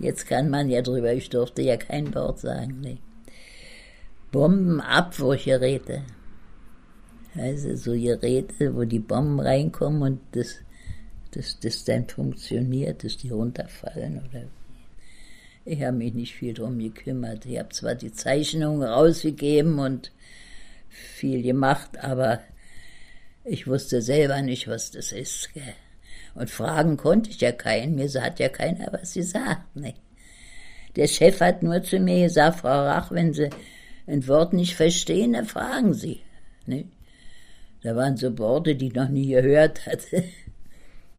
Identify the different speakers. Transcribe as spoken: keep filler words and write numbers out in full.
Speaker 1: Jetzt kann man ja drüber, ich durfte ja kein Wort sagen. Nee. Bombenabwurfgeräte. Also so Geräte, wo die Bomben reinkommen und das, das, das dann funktioniert, dass die runterfallen. Oder ich habe mich nicht viel drum gekümmert. Ich habe zwar die Zeichnungen rausgegeben und viel gemacht, aber ich wusste selber nicht, was das ist. Gell? Und fragen konnte ich ja keinen. Mir hat ja keiner was gesagt. Ne? Der Chef hat nur zu mir gesagt, Frau Rach, wenn Sie ein Wort nicht verstehen, dann fragen Sie. Ne? Da waren so Worte, die ich noch nie gehört hatte.